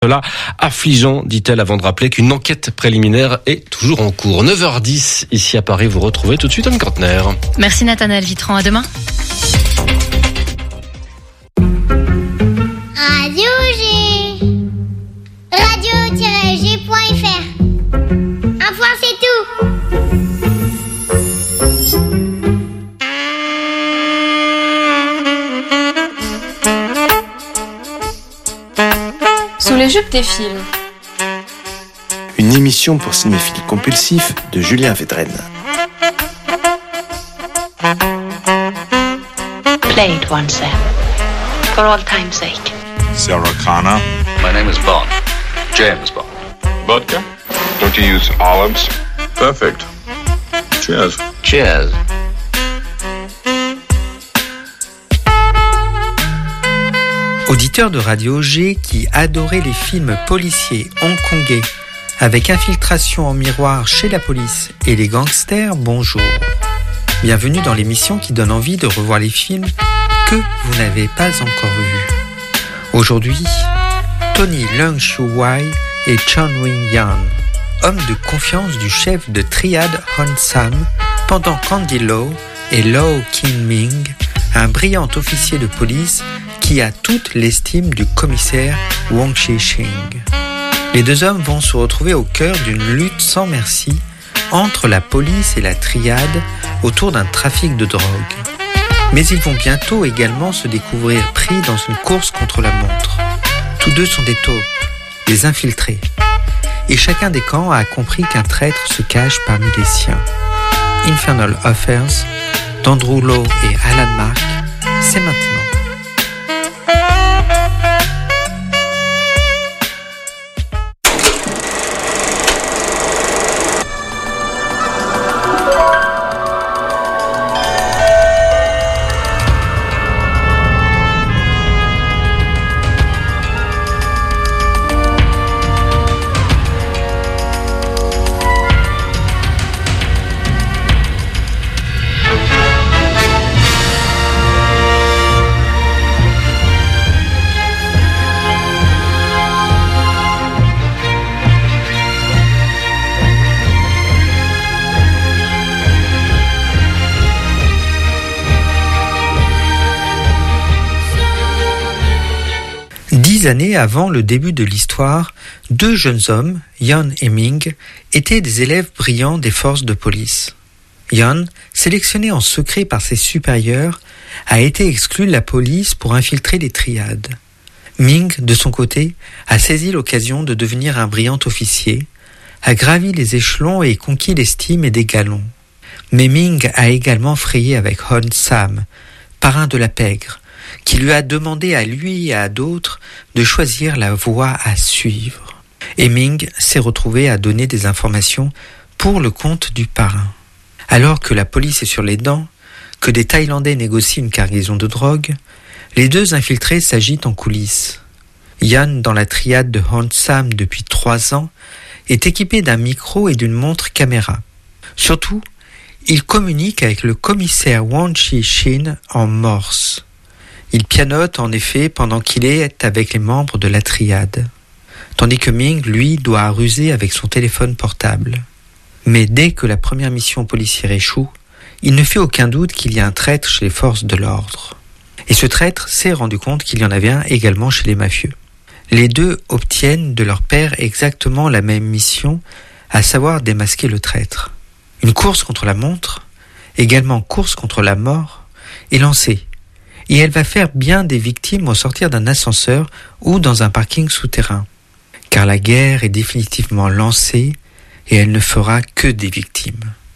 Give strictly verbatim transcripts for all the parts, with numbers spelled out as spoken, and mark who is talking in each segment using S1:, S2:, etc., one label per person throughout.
S1: Là, affligeant, dit-elle avant de rappeler qu'une enquête préliminaire est toujours en cours. neuf heures dix, ici à Paris, vous retrouvez tout de suite Anne Cortner.
S2: Merci Nathanaël Vitran, à demain.
S3: Radio G. radio tiret g point f r. Un point, c'est tout.
S4: Sous les jupes des films.
S5: Une émission pour cinéphiles compulsifs de Julien Védrenne.
S6: Play it once then, for all time's sake.
S7: Sarah Connor.
S8: My name is Bond. James Bond.
S7: Vodka? Don't you use olives? Perfect. Cheers.
S8: Cheers.
S9: Auditeur de Radio G qui adorait les films policiers hongkongais avec infiltration en miroir chez la police et les gangsters, bonjour. Bienvenue dans l'émission qui donne envie de revoir les films que vous n'avez pas encore vus. Aujourd'hui, Tony Leung Chiu Wai et Chan Wing Yan, hommes de confiance du chef de triade Hon Sam, pendant qu'Andy Lau et Lau Kin Ming, un brillant officier de police qui a toute l'estime du commissaire Wong Shi-shing. Les deux hommes vont se retrouver au cœur d'une lutte sans merci entre la police et la triade autour d'un trafic de drogue. Mais ils vont bientôt également se découvrir pris dans une course contre la montre. Tous deux sont des taupes, des infiltrés. Et chacun des camps a compris qu'un traître se cache parmi les siens. Infernal Affairs, d'Andrew Lau et Alan Mark, c'est maintenant. Dix années avant le début de l'histoire, deux jeunes hommes, Yan et Ming, étaient des élèves brillants des forces de police. Yan, sélectionné en secret par ses supérieurs, a été exclu de la police pour infiltrer les triades. Ming, de son côté, a saisi l'occasion de devenir un brillant officier, a gravi les échelons et conquis l'estime et des galons. Mais Ming a également frayé avec Hon Sam, parrain de la pègre, qui lui a demandé à lui et à d'autres de choisir la voie à suivre. Et Ming s'est retrouvé à donner des informations pour le compte du parrain. Alors que la police est sur les dents, que des Thaïlandais négocient une cargaison de drogue, les deux infiltrés s'agitent en coulisses. Yan, dans la triade de Hon Sam depuis trois ans, est équipé d'un micro et d'une montre caméra. Surtout, il communique avec le commissaire Wong Shi-shing en morse. Il pianote en effet pendant qu'il est avec les membres de la triade, tandis que Ming, lui, doit ruser avec son téléphone portable. Mais dès que la première mission policière échoue, il ne fait aucun doute qu'il y a un traître chez les forces de l'ordre. Et ce traître s'est rendu compte qu'il y en avait un également chez les mafieux. Les deux obtiennent de leur père exactement la même mission, à savoir démasquer le traître. Une course contre la montre, également course contre la mort, est lancée. Et elle va faire bien des victimes au sortir d'un ascenseur ou dans un parking souterrain. Car la guerre est définitivement lancée et elle ne fera que des victimes.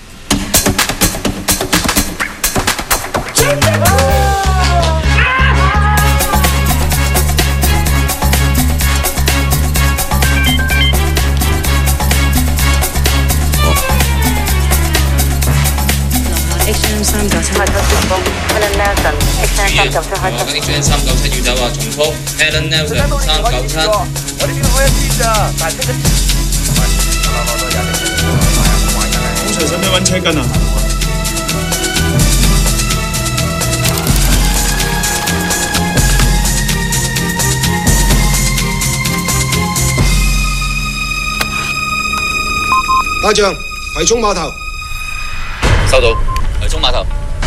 S10: H N三九七，開頭前鋒 Helen Nelson。H N 三九七開頭。H N 三九七要走啊！重複 Helen Nelson 三九七。我哋見到開一邊咋，但係出咗。好隨使唔使揾車巾啊？
S4: 大将，葵涌碼頭。
S11: 收到，葵涌碼頭。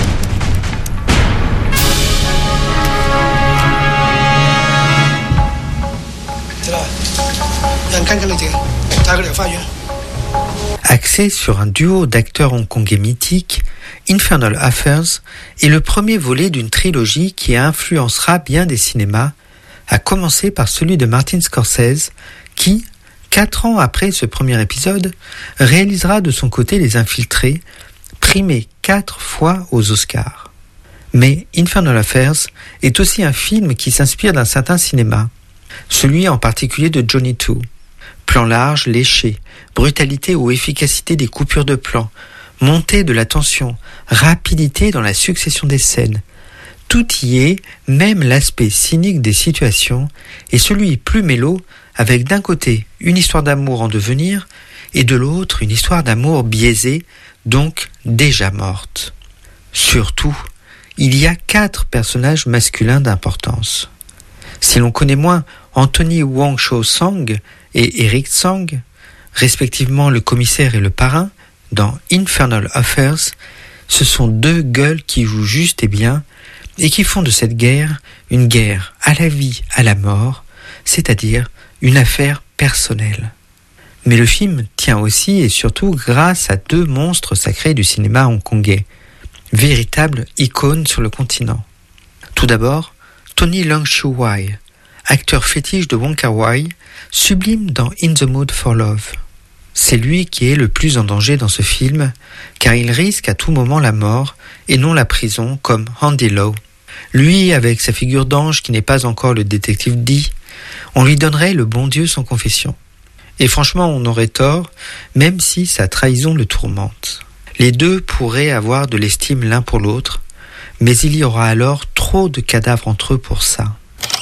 S9: Axé sur un duo d'acteurs hongkongais mythiques, Infernal Affairs est le premier volet d'une trilogie qui influencera bien des cinémas, à commencer par celui de Martin Scorsese, qui, quatre ans après ce premier épisode, réalisera de son côté Les Infiltrés, primé quatre fois aux Oscars. Mais Infernal Affairs est aussi un film qui s'inspire d'un certain cinéma, celui en particulier de Johnny Two. Plan large, léché, brutalité ou efficacité des coupures de plan, montée de la tension, rapidité dans la succession des scènes. Tout y est, même l'aspect cynique des situations, et celui plus mélo, avec d'un côté une histoire d'amour en devenir, et de l'autre une histoire d'amour biaisée, donc déjà morte. Surtout, il y a quatre personnages masculins d'importance. Si l'on connaît moins Anthony Wong Cho-sang et Eric Tsang, respectivement le commissaire et le parrain, dans Infernal Affairs, ce sont deux gueules qui jouent juste et bien et qui font de cette guerre une guerre à la vie, à la mort, c'est-à-dire une affaire personnelle. Mais le film tient aussi et surtout grâce à deux monstres sacrés du cinéma hongkongais, véritables icônes sur le continent. Tout d'abord, Tony Leung Chiu-wai, acteur fétiche de Wong Kar-wai, sublime dans In the Mood for Love. C'est lui qui est le plus en danger dans ce film, car il risque à tout moment la mort et non la prison comme Andy Lau. Lui, avec sa figure d'ange qui n'est pas encore le détective D, on lui donnerait le bon Dieu sans confession. Et franchement, on aurait tort, même si sa trahison le tourmente. Les deux pourraient avoir de l'estime l'un pour l'autre, mais il y aura alors trop de cadavres entre eux pour ça.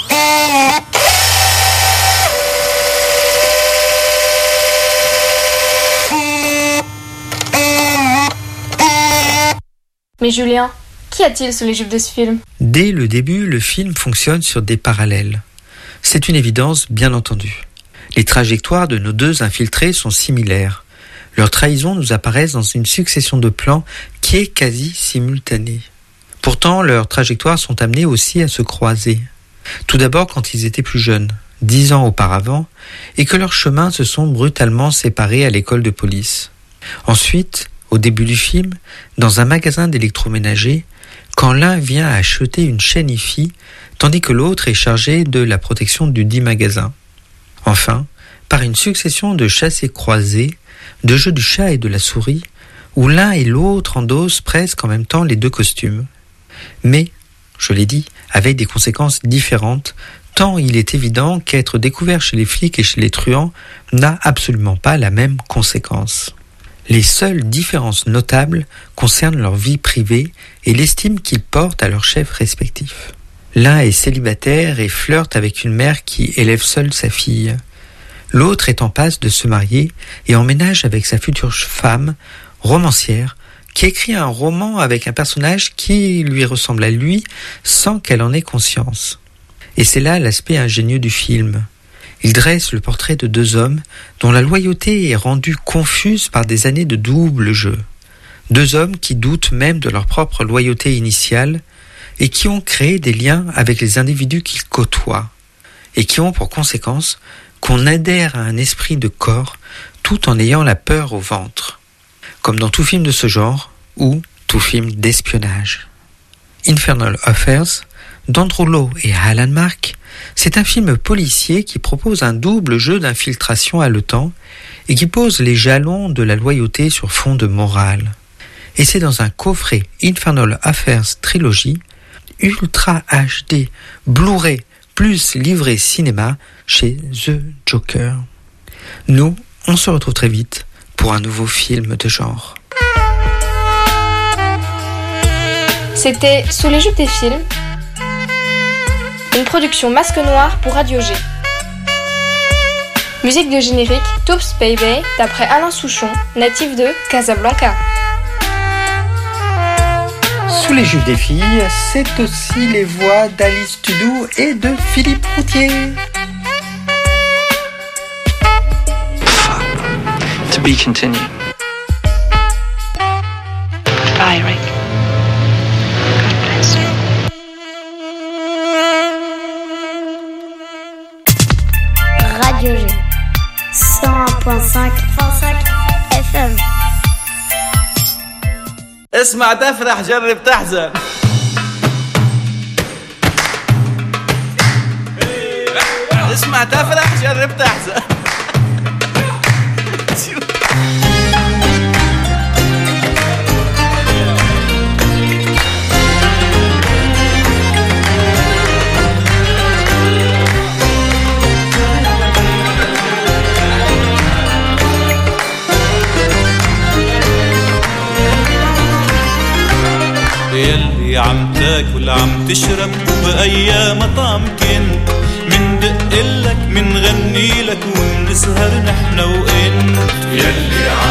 S12: Mais Julien, qu'y a-t-il sous les jupes de ce film ?
S9: Dès le début, le film fonctionne sur des parallèles. C'est une évidence, bien entendu. Les trajectoires de nos deux infiltrés sont similaires. Leurs trahisons nous apparaissent dans une succession de plans qui est quasi simultanée. Pourtant, leurs trajectoires sont amenées aussi à se croiser. Tout d'abord quand ils étaient plus jeunes, dix ans auparavant, et que leurs chemins se sont brutalement séparés à l'école de police. Ensuite, au début du film, dans un magasin d'électroménager, quand l'un vient acheter une chaîne hi-fi, tandis que l'autre est chargé de la protection du dit magasin. Enfin, par une succession de chassés-croisés, de jeux du chat et de la souris, où l'un et l'autre endossent presque en même temps les deux costumes. Mais, je l'ai dit, avec des conséquences différentes, tant il est évident qu'être découvert chez les flics et chez les truands n'a absolument pas la même conséquence. Les seules différences notables concernent leur vie privée et l'estime qu'ils portent à leurs chefs respectifs. L'un est célibataire et flirte avec une mère qui élève seule sa fille. L'autre est en passe de se marier et emménage avec sa future femme, romancière, qui écrit un roman avec un personnage qui lui ressemble à lui sans qu'elle en ait conscience. Et c'est là l'aspect ingénieux du film. Il dresse le portrait de deux hommes dont la loyauté est rendue confuse par des années de double jeu. Deux hommes qui doutent même de leur propre loyauté initiale et qui ont créé des liens avec les individus qu'ils côtoient et qui ont pour conséquence qu'on adhère à un esprit de corps tout en ayant la peur au ventre. Comme dans tout film de ce genre ou tout film d'espionnage. Infernal Affairs d'Andrew Lowe et Alan Mark, c'est un film policier qui propose un double jeu d'infiltration haletant et qui pose les jalons de la loyauté sur fond de morale. Et c'est dans un coffret Infernal Affairs Trilogy, Ultra H D, Blu-ray plus livret cinéma chez The Joker. Nous, on se retrouve très vite pour un nouveau film de genre.
S12: C'était Sous les jupes des films, une production Masque Noir pour Radio G. Musique de générique Toops Baby d'après Alain Souchon, natif de Casablanca.
S9: Sous les jupes des filles, c'est aussi les voix d'Alice Tudou et de Philippe Routier.
S13: To be continued.
S3: Radio G. cent un point cinq F M.
S4: اسمع تفرح جرب تحزن. اسمع تفرح جرب تحزن.
S13: يلي عم تاكل عم تشرب بأي مطعم كنت، من دقلك من غني لك ونسهر نحن و